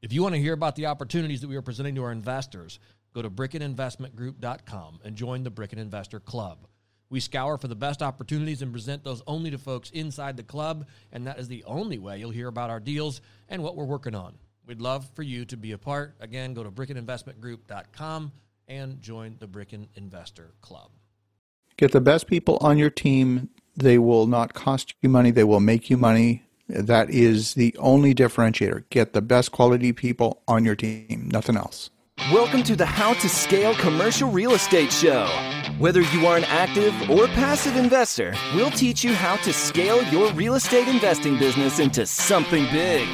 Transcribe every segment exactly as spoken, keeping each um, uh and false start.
If you want to hear about the opportunities that we are presenting to our investors, go to Bricken Investment Group dot com and join the Bricken Investor Club. We scour for the best opportunities and present those only to folks inside the club, and that is the only way you'll hear about our deals and what we're working on. We'd love for you to be a part. Again, go to Bricken Investment Group dot com and join the Bricken Investor Club. Get the best people on your team. They will not cost you money. They will make you money. That is the only differentiator. Get the best quality people on your team, nothing else. Welcome to the How to Scale Commercial Real Estate Show. Whether you are an active or passive investor, we'll teach you how to scale your real estate investing business into something big.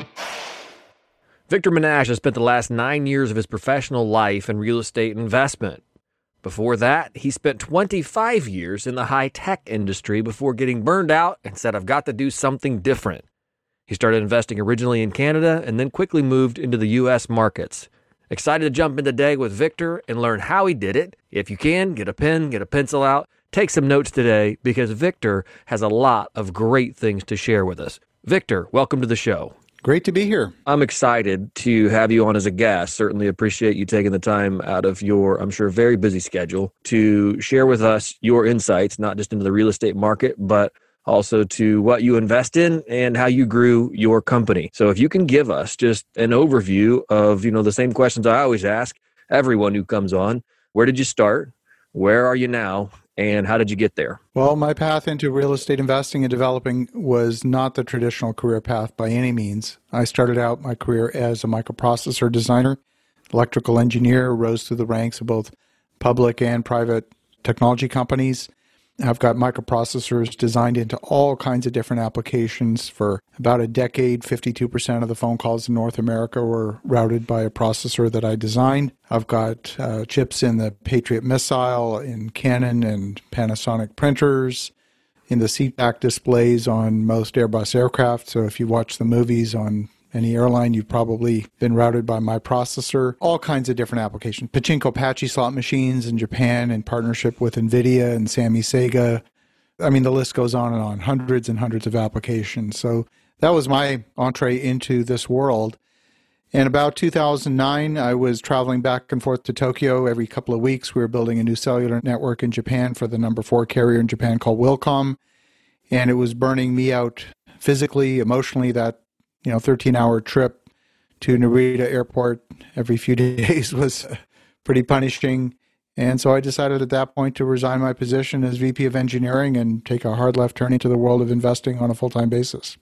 Victor Menasce has spent the last nine years of his professional life in real estate investment. Before that, he spent twenty-five years in the high-tech industry before getting burned out and said, I've got to do something different. He started investing originally in Canada and then quickly moved into the U S markets. Excited to jump in today with Victor and learn how he did it. If you can, get a pen, get a pencil out, take some notes today because Victor has a lot of great things to share with us. Victor, welcome to the show. Great to be here. I'm excited to have you on as a guest. Certainly appreciate you taking the time out of your, I'm sure, very busy schedule to share with us your insights, not just into the real estate market, but also to what you invest in and how you grew your company. So if you can give us just an overview of, you know, the same questions I always ask everyone who comes on. Where did you start? Where are you now? And how did you get there? Well, my path into real estate investing and developing was not the traditional career path by any means. I started out my career as a microprocessor designer, electrical engineer, rose through the ranks of both public and private technology companies. I've got microprocessors designed into all kinds of different applications for about a decade. fifty-two percent of the phone calls in North America were routed by a processor that I designed. I've got uh, chips in the Patriot missile, in Canon and Panasonic printers, in the seat back displays on most Airbus aircraft. So if you watch the movies on any airline, you've probably been routed by my processor. All kinds of different applications. Pachinko Pachi slot machines in Japan in partnership with NVIDIA and Sammy Sega. I mean, the list goes on and on. Hundreds and hundreds of applications. So that was my entree into this world. And about two thousand nine, I was traveling back and forth to Tokyo every couple of weeks. We were building a new cellular network in Japan for the number four carrier in Japan called Wilcom. And it was burning me out physically, emotionally. That you know, thirteen-hour trip to Narita Airport every few days was pretty punishing. And so I decided at that point to resign my position as V P of Engineering and take a hard left turn into the world of investing on a full-time basis.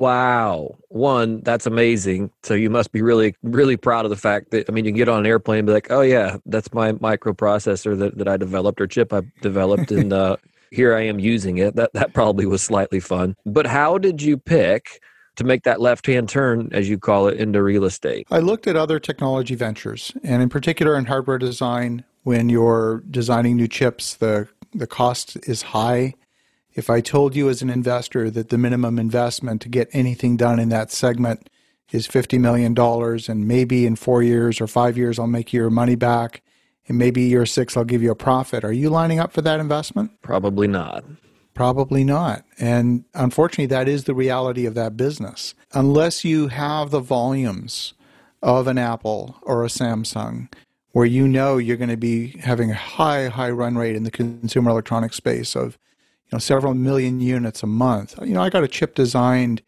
Wow. One, that's amazing. So you must be really, really proud of the fact that, I mean, you can get on an airplane and be like, oh yeah, that's my microprocessor that, that I developed or chip I developed and uh, here I am using it. That, that probably was slightly fun. But how did you pick to make that left-hand turn, as you call it, into real estate? I looked at other technology ventures, and in particular in hardware design, when you're designing new chips, the, the cost is high. If I told you as an investor that the minimum investment to get anything done in that segment is fifty million dollars, and maybe in four years or five years I'll make your money back, and maybe year six I'll give you a profit, are you lining up for that investment? Probably not. Probably not. And unfortunately, that is the reality of that business. Unless you have the volumes of an Apple or a Samsung, where you know you're going to be having a high, high run rate in the consumer electronics space of you know, several million units a month. You know, I got a chip designed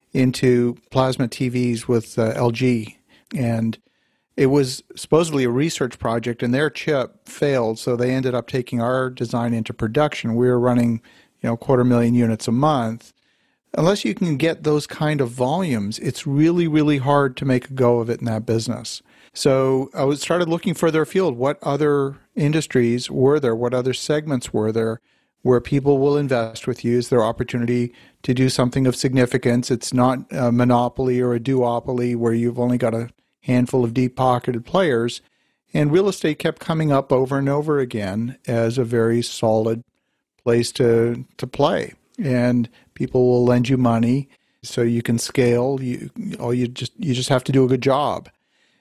into plasma T Vs with uh, L G, and it was supposedly a research project, and their chip failed, so they ended up taking our design into production. We were running you know, quarter million units a month. Unless you can get those kind of volumes, it's really, really hard to make a go of it in that business. So I was started looking further afield. What other industries were there? What other segments were there where people will invest with you? Is there opportunity to do something of significance? It's not a monopoly or a duopoly where you've only got a handful of deep-pocketed players. And real estate kept coming up over and over again as a very solid place to to play, and people will lend you money so you can scale. You all you just you just have to do a good job,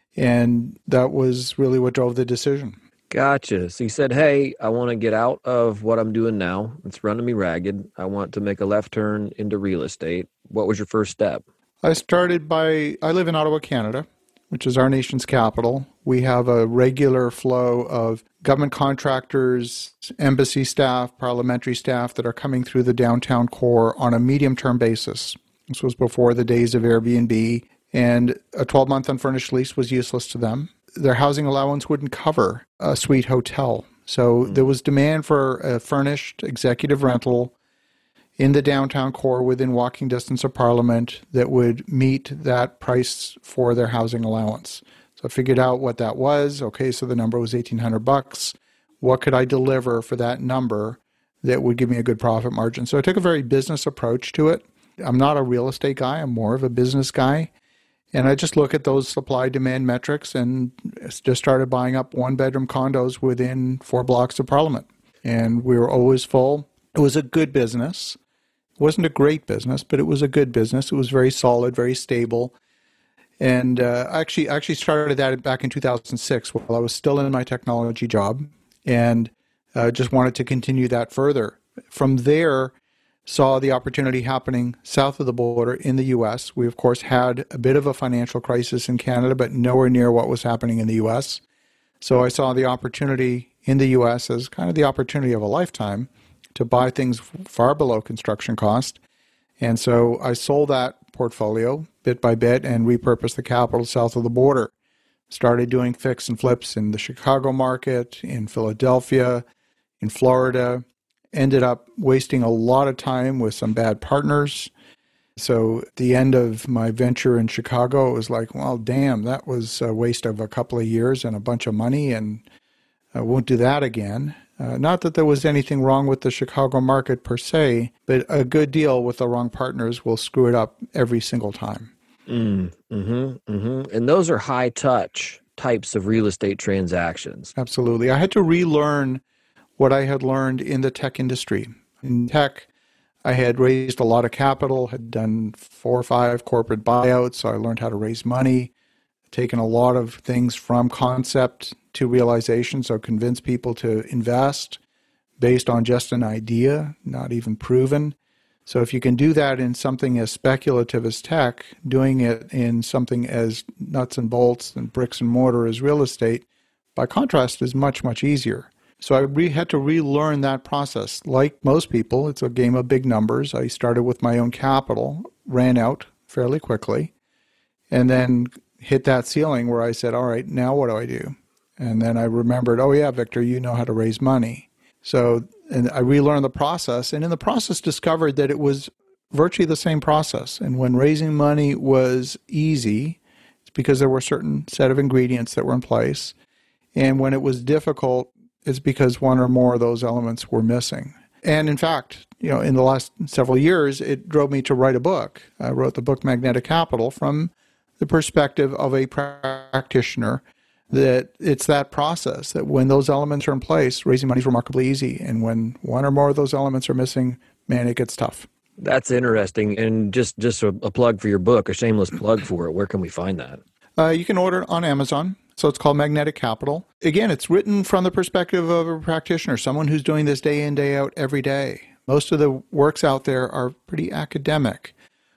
and that was really what drove the decision. Gotcha. So you said, hey, I want to get out of what I'm doing now. It's running me ragged. I want to make a left turn into real estate. What was your first step? I started by, I live in Ottawa, Canada, which is our nation's capital. We have a regular flow of government contractors, embassy staff, parliamentary staff that are coming through the downtown core on a medium-term basis. This was before the days of Airbnb, and a twelve-month unfurnished lease was useless to them. Their housing allowance wouldn't cover a suite hotel. So mm. there was demand for a furnished executive rental in the downtown core within walking distance of Parliament that would meet that price for their housing allowance. So I figured out what that was. Okay, so the number was eighteen hundred bucks. What could I deliver for that number that would give me a good profit margin? So I took a very business approach to it. I'm not a real estate guy. I'm more of a business guy. And I just look at those supply-demand metrics and just started buying up one-bedroom condos within four blocks of Parliament. And we were always full. It was a good business. It wasn't a great business, but it was a good business. It was very solid, very stable. And uh, I actually actually started that back in two thousand six while I was still in my technology job, and uh, just wanted to continue that further. From there, saw the opportunity happening south of the border in the U S. We, of course, had a bit of a financial crisis in Canada, but nowhere near what was happening in the U S. So I saw the opportunity in the U S as kind of the opportunity of a lifetime to buy things far below construction cost. And so I sold that portfolio bit by bit and repurposed the capital south of the border. Started doing fix and flips in the Chicago market, in Philadelphia, in Florida. Ended up wasting a lot of time with some bad partners. So at the end of my venture in Chicago, it was like, well, damn, that was a waste of a couple of years and a bunch of money, and I won't do that again. Uh, not that there was anything wrong with the Chicago market per se, but a good deal with the wrong partners will screw it up every single time. Mm, mm-hmm, mm-hmm. And those are high-touch types of real estate transactions. Absolutely. I had to relearn what I had learned in the tech industry. In tech, I had raised a lot of capital, had done four or five corporate buyouts, so I learned how to raise money, taken a lot of things from concept to realization, so convince people to invest based on just an idea, not even proven. So if you can do that in something as speculative as tech, doing it in something as nuts and bolts and bricks and mortar as real estate, by contrast, is much, much easier. So I re- had to relearn that process. Like most people, it's a game of big numbers. I started with my own capital, ran out fairly quickly, and then hit that ceiling where I said, all right, now what do I do? And then I remembered, oh yeah, Victor, you know how to raise money. So and I relearned the process, and in the process discovered that it was virtually the same process. And when raising money was easy, it's because there were a certain set of ingredients that were in place. And when it was difficult, it's because one or more of those elements were missing. And in fact, you know, in the last several years, it drove me to write a book. I wrote the book Magnetic Capital from the perspective of a practitioner, that it's that process, that when those elements are in place, raising money is remarkably easy. And when one or more of those elements are missing, man, it gets tough. That's interesting. And just, just a, a plug for your book, a shameless plug for it. Where can we find that? Uh, you can order it on Amazon. So it's called Magnetic Capital. Again, it's written from the perspective of a practitioner, someone who's doing this day in, day out, every day. Most of the works out there are pretty academic,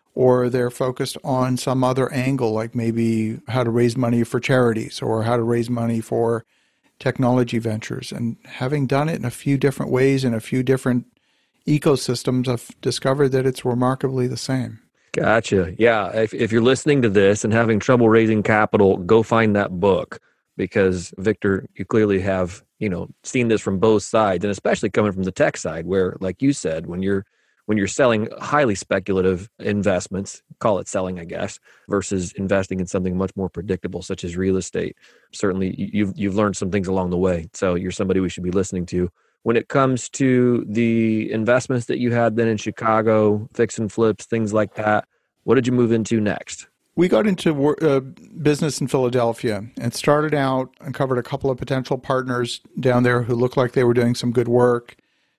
or they're focused on some other angle, like maybe how to raise money for charities or how to raise money for technology ventures. And having done it in a few different ways in a few different ecosystems, I've discovered that it's remarkably the same. Gotcha. Yeah. If, if you're listening to this and having trouble raising capital, go find that book, because Victor, you clearly have, you know, seen this from both sides, and especially coming from the tech side, where, like you said, when you're when you're selling highly speculative investments, call it selling, I guess, versus investing in something much more predictable, such as real estate. Certainly, you've you've learned some things along the way. So you're somebody we should be listening to. When it comes to the investments that you had then in Chicago, fix and flips, things like that, what did you move into next? We got into uh, business in Philadelphia and started out and covered a couple of potential partners down there who looked like they were doing some good work,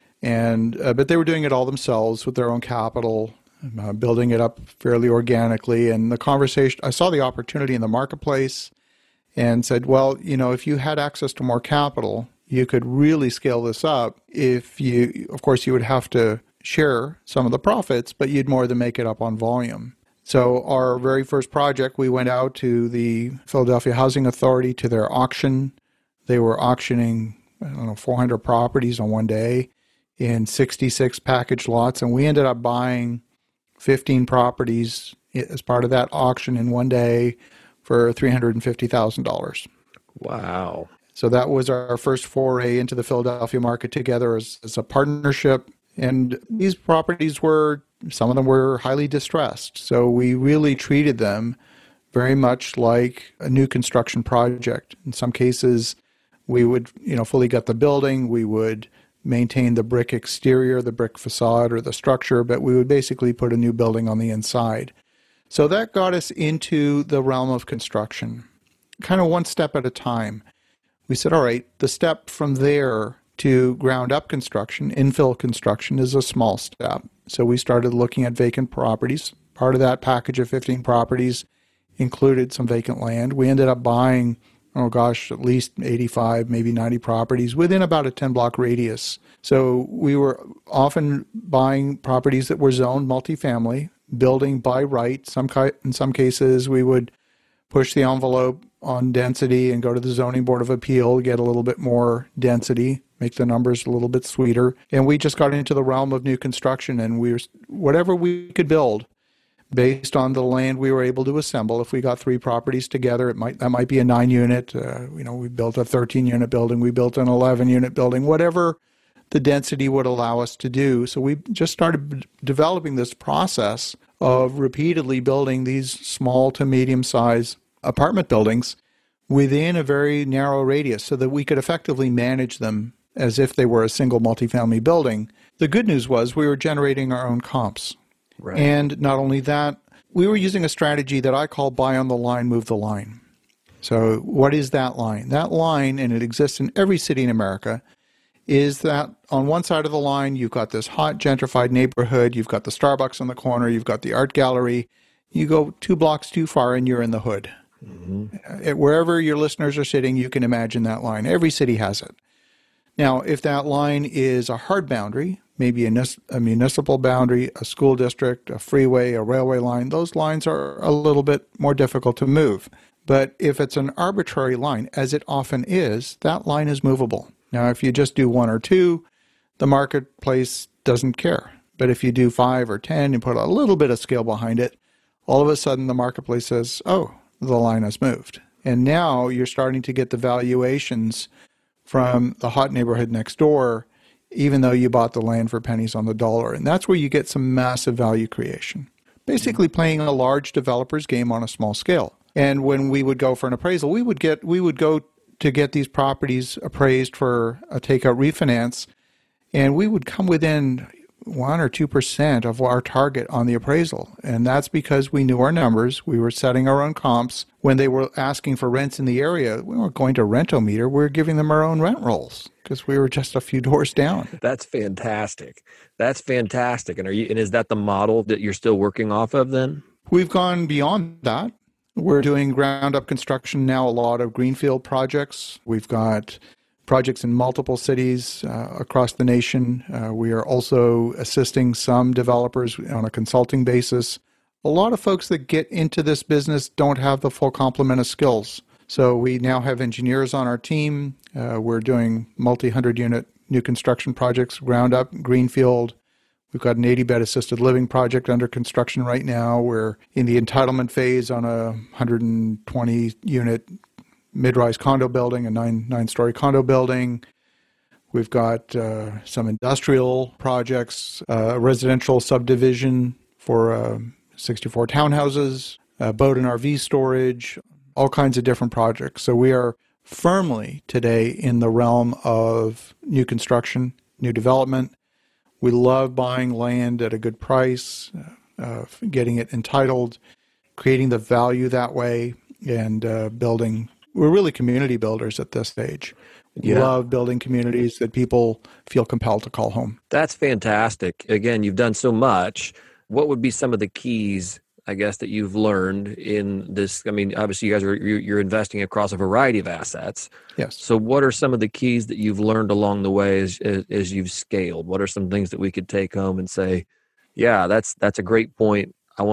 and uh, but they were doing it all themselves with their own capital, uh, building it up fairly organically. And the conversation, I saw the opportunity in the marketplace and said, well, you know, if you had access to more capital, you could really scale this up. If you, of course, you would have to share some of the profits, but you'd more than make it up on volume. So our very first project, we went out to the Philadelphia Housing Authority to their auction. They were auctioning, I don't know, four hundred properties on one day in sixty-six package lots, and we ended up buying fifteen properties as part of that auction in one day for three hundred fifty thousand dollars. Wow. So that was our first foray into the Philadelphia market together as, as a partnership. And these properties were, some of them were highly distressed. So we really treated them very much like a new construction project. In some cases, we would, you know, fully gut the building. We would maintain the brick exterior, the brick facade, or the structure, but we would basically put a new building on the inside. So that got us into the realm of construction, kind of one step at a time. We said, all right, the step from there to ground up construction, infill construction, is a small step. So we started looking at vacant properties. Part of that package of fifteen properties included some vacant land. We ended up buying, oh gosh, at least eighty-five, maybe ninety properties within about a ten block radius. So we were often buying properties that were zoned multifamily, building by right. Some ki- in some cases, we would push the envelope on density and go to the Zoning Board of Appeal, get a little bit more density, make the numbers a little bit sweeter. And we just got into the realm of new construction, and we were, whatever we could build based on the land we were able to assemble. If we got three properties together, it might that might be a nine unit. Uh, you know, we built a thirteen unit building, we built an eleven unit building, whatever the density would allow us to do. So we just started b- developing this process of repeatedly building these small to medium size apartment buildings within a very narrow radius so that we could effectively manage them as if they were a single multifamily building. The good news was we were generating our own comps. Right. And not only that, we were using a strategy that I call buy on the line, move the line. So what is that line? That line, and it exists in every city in America, is that on one side of the line, you've got this hot gentrified neighborhood, you've got the Starbucks on the corner, you've got the art gallery. You go two blocks too far and you're in the hood. Mm-hmm. Wherever your listeners are sitting, you can imagine that line. Every city has it. Now, if that line is a hard boundary, maybe a, a municipal boundary, a school district, a freeway, a railway line, those lines are a little bit more difficult to move. But if it's an arbitrary line, as it often is, that line is movable. Now, if you just do one or two, the marketplace doesn't care. But if you do five or ten and put a little bit of scale behind it, all of a sudden the marketplace says, oh, the line has moved. And now you're starting to get the valuations from the hot neighborhood next door, even though you bought the land for pennies on the dollar. And that's where you get some massive value creation. Basically playing a large developer's game on a small scale. And when we would go for an appraisal, we would get we would go to get these properties appraised for a takeout refinance, and we would come within one or two percent of our target on the appraisal. And that's because we knew our numbers. We were setting our own comps. When they were asking for rents in the area, we weren't going to Rentometer. We were giving them our own rent rolls because we were just a few doors down. That's fantastic. That's fantastic. And are you? And is that the model that you're still working off of then? We've gone beyond that. We're doing ground up construction now, a lot of greenfield projects. We've got projects in multiple cities uh, across the nation. Uh, we are also assisting some developers on a consulting basis. A lot of folks that get into this business don't have the full complement of skills. So we now have engineers on our team. Uh, we're doing multi-hundred unit new construction projects, ground up, greenfield. We've got an eighty bed assisted living project under construction right now. We're in the entitlement phase on a one hundred twenty unit mid-rise condo building, a nine, nine-story condo building. We've got uh, some industrial projects, a uh, residential subdivision for uh, sixty-four townhouses, uh, boat and R V storage, all kinds of different projects. So we are firmly today in the realm of new construction, new development. We love buying land at a good price, uh, getting it entitled, creating the value that way, and uh, building. We're really community builders at this stage. We yeah. love building communities that people feel compelled to call home. That's fantastic. Again, you've done so much. What would be some of the keys, I guess, that you've learned in this? I mean, obviously, you guys are you're investing across a variety of assets. Yes. So, what are some of the keys that you've learned along the way as as, as you've scaled? What are some things that we could take home and say, "Yeah, that's that's a great point. I want to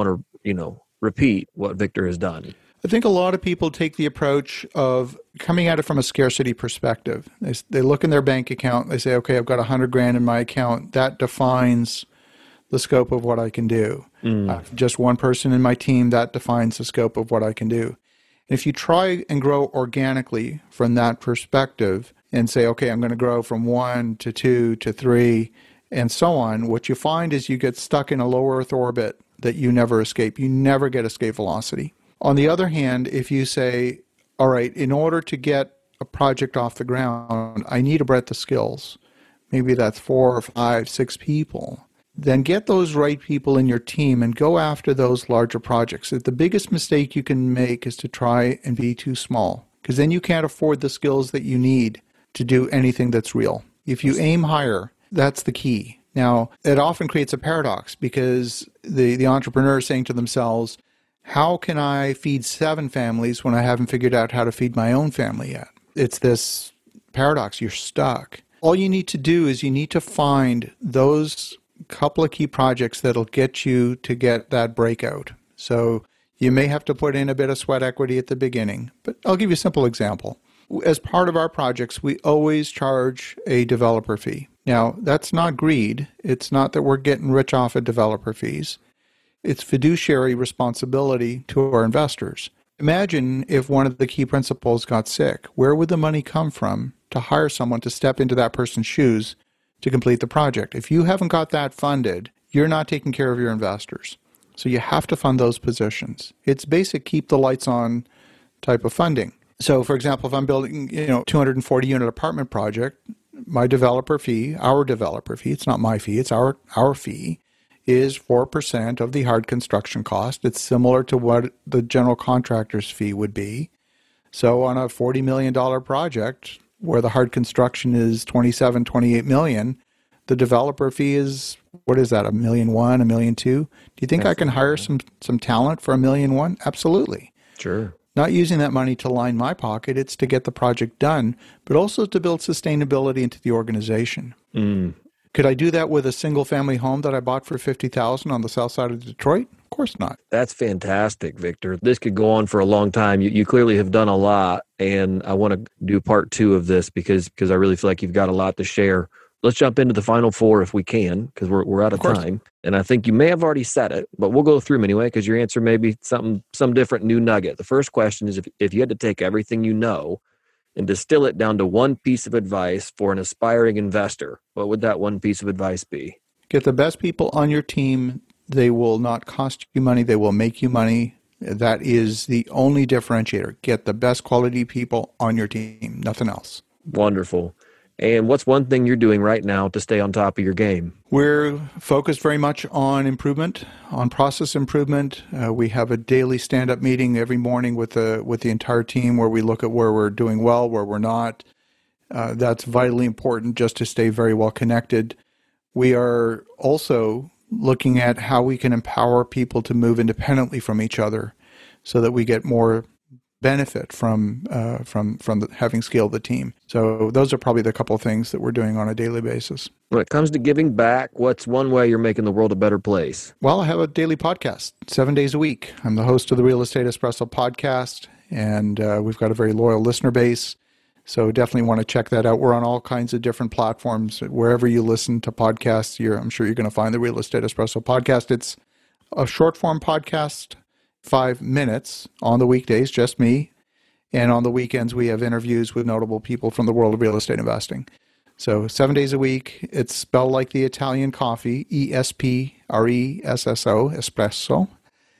you know, repeat what Victor has done? I think a lot of people take the approach of coming at it from a scarcity perspective. They, they look in their bank account, they say, okay, I've got a hundred grand in my account. That defines the scope of what I can do. Mm. Uh, just one person in my team, that defines the scope of what I can do. And if you try and grow organically from that perspective and say, okay, I'm going to grow from one to two to three and so on, what you find is you get stuck in a low Earth orbit that you never escape. You never get escape velocity. On the other hand, if you say, all right, in order to get a project off the ground, I need a breadth of skills. Maybe that's four or five, six people. Then get those right people in your team and go after those larger projects. The biggest mistake you can make is to try and be too small, because then you can't afford the skills that you need to do anything that's real. If you aim higher, that's the key. Now, it often creates a paradox because the, the entrepreneur is saying to themselves, how can I feed seven families when I haven't figured out how to feed my own family yet? It's this paradox. You're stuck. All you need to do is you need to find those couple of key projects that'll get you to get that breakout. So you may have to put in a bit of sweat equity at the beginning, but I'll give you a simple example. As part of our projects, we always charge a developer fee. Now, that's not greed. It's not that we're getting rich off of developer fees. It's fiduciary responsibility to our investors. Imagine if one of the key principals got sick. Where would the money come from to hire someone to step into that person's shoes to complete the project? If you haven't got that funded, you're not taking care of your investors. So you have to fund those positions. It's basic keep the lights on type of funding. So for example, if I'm building, you know, two hundred forty unit apartment project, my developer fee, our developer fee, it's not my fee, it's our our fee, is four percent of the hard construction cost. It's similar to what the general contractor's fee would be. So on a forty million dollars project where the hard construction is twenty-seven, twenty-eight million, the developer fee is, what is that, a million one, a million two? Do you think That's I can hire some, some talent for a million one? Absolutely. Sure. Not using that money to line my pocket, it's to get the project done, but also to build sustainability into the organization. Mm. Could I do that with a single-family home that I bought for fifty thousand dollars on the south side of Detroit? Of course not. That's fantastic, Victor. This could go on for a long time. You, you clearly have done a lot, and I want to do part two of this because because I really feel like you've got a lot to share. Let's jump into the final four if we can, because we're we're out of, of time. And I think you may have already said it, but we'll go through them anyway, because your answer may be something some different new nugget. The first question is, if if you had to take everything you know and distill it down to one piece of advice for an aspiring investor, what would that one piece of advice be? Get the best people on your team. They will not cost you money. They will make you money. That is the only differentiator. Get the best quality people on your team, nothing else. Wonderful. And what's one thing you're doing right now to stay on top of your game? We're focused very much on improvement, on process improvement. Uh, we have a daily stand-up meeting every morning with the with the entire team where we look at where we're doing well, where we're not. Uh, that's vitally important just to stay very well connected. We are also looking at how we can empower people to move independently from each other so that we get more benefit from uh, from from the, having scaled the team. So those are probably the couple of things that we're doing on a daily basis. When it comes to giving back, what's one way you're making the world a better place? Well, I have a daily podcast, seven days a week. I'm the host of the Real Estate Espresso podcast, and uh, we've got a very loyal listener base. So definitely want to check that out. We're on all kinds of different platforms. Wherever you listen to podcasts, you're, I'm sure you're going to find the Real Estate Espresso podcast. It's a short-form podcast, five minutes on the weekdays, just me. And on the weekends, we have interviews with notable people from the world of real estate investing. So seven days a week. It's spelled like the Italian coffee, E S P R E S S O, espresso.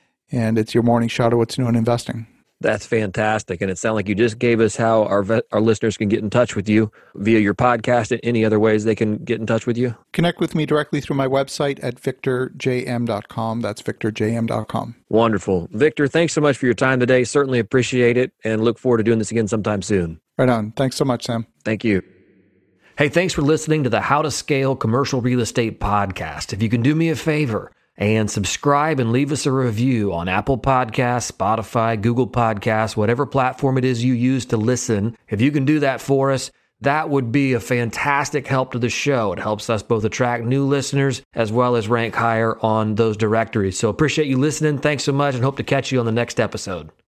And it's your morning shot of what's new in investing. That's fantastic. And it sounds like you just gave us how our vet, our listeners can get in touch with you via your podcast and any other ways they can get in touch with you. Connect with me directly through my website at victor j m dot com. That's victor j m dot com. Wonderful. Victor, thanks so much for your time today. Certainly appreciate it and look forward to doing this again sometime soon. Right on. Thanks so much, Sam. Thank you. Hey, thanks for listening to the How to Scale Commercial Real Estate podcast. If you can do me a favor and subscribe and leave us a review on Apple Podcasts, Spotify, Google Podcasts, whatever platform it is you use to listen. If you can do that for us, that would be a fantastic help to the show. It helps us both attract new listeners as well as rank higher on those directories. So appreciate you listening. Thanks so much and hope to catch you on the next episode.